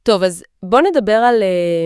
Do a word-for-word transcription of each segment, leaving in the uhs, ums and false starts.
טוב, אז בוא נדבר על,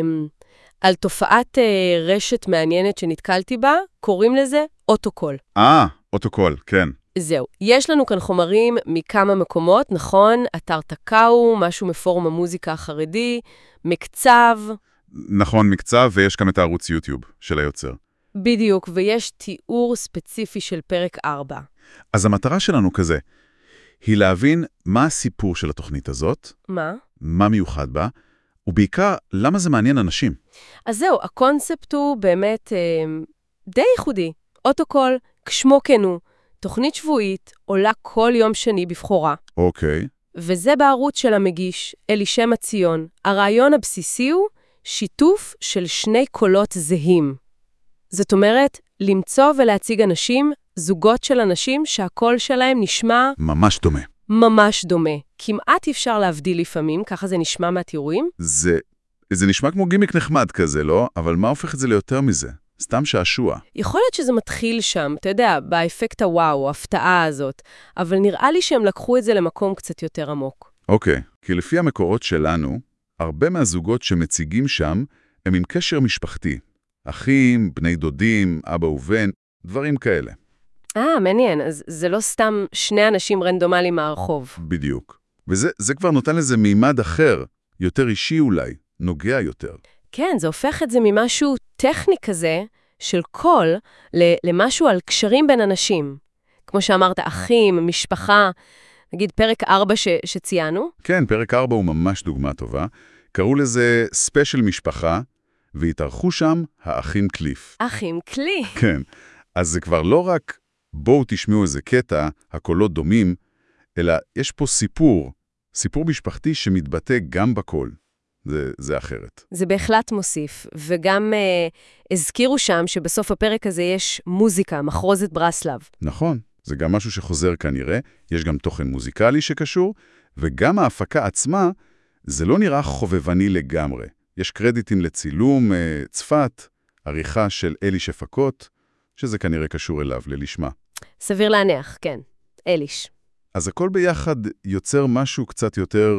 על תופעת רשת מעניינת שנתקלתי בה, קוראים לזה אוטוקול. אה, אוטוקול, כן. זהו. יש לנו כאן חומרים מכמה מקומות, נכון? אתר תקאו, משהו מפורום המוזיקה החרדי, מקצב. נכון, מקצב, ויש כאן את הערוץ יוטיוב של היוצר. בדיוק, ויש תיאור ספציפי של פרק ארבע. אז המטרה שלנו כזה, היא להבין מה הסיפור של התוכנית הזאת. מה? מה מיוחד בה, ובעיקר, למה זה מעניין אנשים. אז זהו, הקונספט הוא באמת אה, די ייחודי. אוטוקול, כשמו כן הוא, תוכנית שבועית, עולה כל יום שני בבחורה. אוקיי. וזה בערוץ של המגיש, אלישע ציון. הרעיון הבסיסי הוא שיתוף של שני קולות זהים. זאת אומרת, למצוא ולהציג אנשים, זוגות של אנשים שהקול שלהם נשמע... ממש דומה. ממש דומה. כמעט אפשר להבדיל לפעמים, ככה זה נשמע מהתיאורים. זה, זה נשמע כמו גימיק נחמד כזה, לא? אבל מה הופך את זה ליותר מזה? סתם שעשוע. יכול להיות שזה מתחיל שם, אתה יודע, באפקט הוואו, ההפתעה הזאת, אבל נראה לי שהם לקחו את זה למקום קצת יותר עמוק. אוקיי, כי לפי המקורות שלנו, הרבה מהזוגות שמציגים שם הם עם קשר משפחתי. אחים, בני דודים, אבא ובן, דברים כאלה. אה, מעניין. אז זה לא סתם שני אנשים רנדומליים מהרחוב. בדיוק. וזה זה כבר נותן לזה מימד אחר, יותר אישי אולי, נוגע יותר. כן, זה הופך את זה ממשהו טכני כזה, של קול, למשהו על קשרים בין אנשים. כמו שאמרת, אחים, משפחה, נגיד פרק ארבע ש, שציינו. כן, פרק ארבע הוא ממש דוגמה טובה. קראו לזה ספיישל משפחה, והתארחו שם האחים קליף. אחים קליף. כן. אז זה כבר לא רק בואו תשמעו איזה קטע, הקולות דומים, אלא יש פה סיפור, סיפור משפחתי שמתבטא גם בקול. זה, זה אחרת. זה בהחלט מוסיף, וגם אה, הזכירו שם שבסוף הפרק הזה יש מוזיקה, מחרוזת ברסלב. נכון, זה גם משהו שחוזר כנראה, יש גם תוכן מוזיקלי שקשור, וגם ההפקה עצמה, זה לא נראה חובבני לגמרי. יש קרדיטים לצילום, אה, צפת, עריכה של אליש הפקות, שזה כנראה קשור אליו, ללשמה. סביר להניח, כן, אליש. אז הכל ביחד יוצר משהו קצת יותר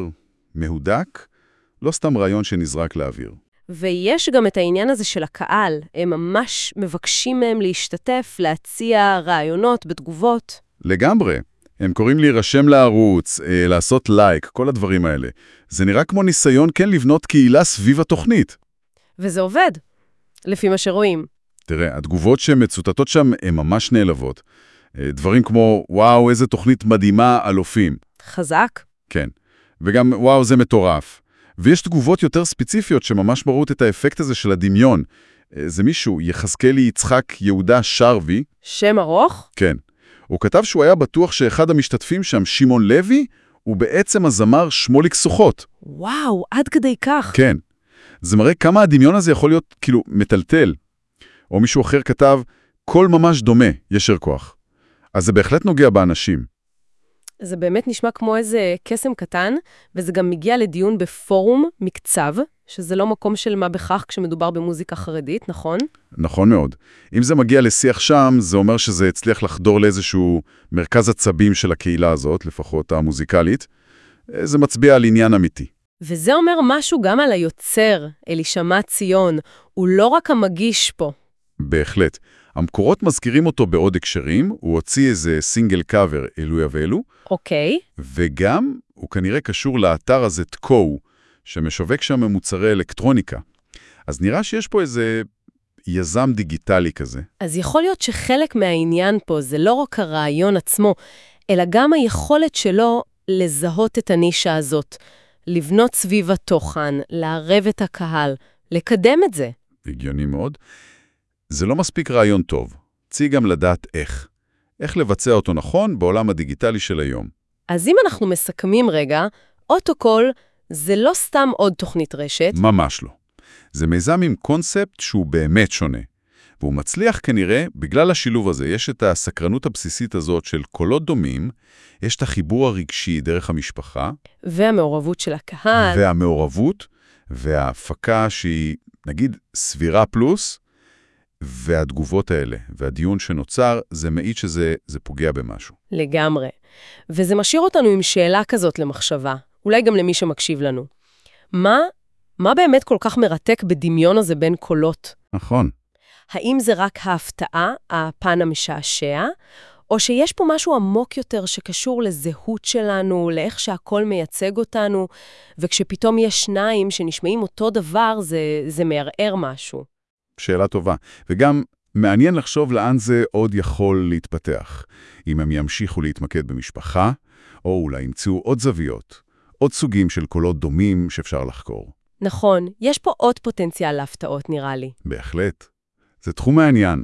מהודק, לא סתם רעיון שנזרק לאוויר. ויש גם את העניין הזה של הקהל, הם ממש מבקשים מהם להשתתף, להציע רעיונות בתגובות. לגמרי. הם קוראים להירשם לערוץ, אה, לעשות לייק, כל הדברים האלה. זה נראה כמו ניסיון כן לבנות קהילה סביב התוכנית. וזה עובד, לפי מה שרואים. תראה, התגובות שמצוטטות שם הן ממש נעלבות. דברים כמו, וואו, איזה תוכנית מדהימה על אופים. חזק. כן. וגם, וואו, זה מטורף. ויש תגובות יותר ספציפיות שממש מראות את האפקט הזה של הדמיון. זה מישהו, יחזקאלי יצחק יהודה שרבי. שם ארוך? כן. הוא כתב שהוא היה בטוח שאחד המשתתפים שם, שמעון לוי, הוא בעצם הזמר שמוליק סוחות. וואו, עד כדי כך. כן. זה מראה כמה הדמיון הזה יכול להיות, כאילו, מטלטל. או מישהו אחר כתב, קול ממש דומה, ישר כוח. אז זה בהחלט נוגע באנשים. זה באמת נשמע כמו איזה קסם קטן, וזה גם מגיע לדיון בפורום מקצב, שזה לא מקום של מה בכך כשמדובר במוזיקה חרדית, נכון? נכון מאוד. אם זה מגיע לשיח שם, זה אומר שזה הצליח לחדור לאיזשהו מרכז עצבים של הקהילה הזאת, לפחות המוזיקלית. זה מצביע על עניין אמיתי. וזה אומר משהו גם על היוצר, אלישע ציון. הוא לא רק המגיש פה. בהחלט. המקורות מזכירים אותו בעוד הקשרים, הוא הוציא איזה סינגל קאבר, אלויה ואלו. אוקיי. וגם הוא כנראה קשור לאתר הזה תקאו, שמשווק שם מוצרי אלקטרוניקה. אז נראה שיש פה איזה יזם דיגיטלי כזה. אז יכול להיות שחלק מהעניין פה זה לא רק הרעיון עצמו, אלא גם היכולת שלו לזהות את הנישה הזאת, לבנות סביב התוכן, לערב את הקהל, לקדם את זה. הגיוני מאוד. זה לא מספיק רעיון טוב. צריך גם לדעת איך. איך לבצע אותו נכון בעולם הדיגיטלי של היום. אז אם אנחנו מסכמים רגע, אוטוקול זה לא סתם עוד תוכנית רשת. ממש לא. זה מיזם עם קונספט שהוא באמת שונה. והוא מצליח כנראה, בגלל השילוב הזה, יש את הסקרנות הבסיסית הזאת של קולות דומים, יש את החיבור הרגשי דרך המשפחה. והמעורבות של הקהל. והמעורבות, וההפקה שהיא, נגיד, סבירה פלוס, והתגובות האלה, והדיון שנוצר, זה מעיד שזה זה פוגע במשהו. לגמרי. וזה משאיר אותנו עם שאלה כזאת למחשבה, אולי גם למי שמקשיב לנו. מה, מה באמת כל כך מרתק בדמיון הזה בין קולות? נכון. האם זה רק ההפתעה, הפן המשעשע, או שיש פה משהו עמוק יותר שקשור לזהות שלנו, לאיך שהכל מייצג אותנו, וכשפתאום יש שניים שנשמעים אותו דבר, זה, זה מערער משהו. שאלה טובה. וגם מעניין לחשוב לאן זה עוד יכול להתפתח. אם הם ימשיכו להתמקד במשפחה, או אולי ימצאו עוד זוויות, עוד סוגים של קולות דומים שאפשר לחקור. נכון, יש פה עוד פוטנציאל להפתעות נראה לי. בהחלט. זה תחום מעניין.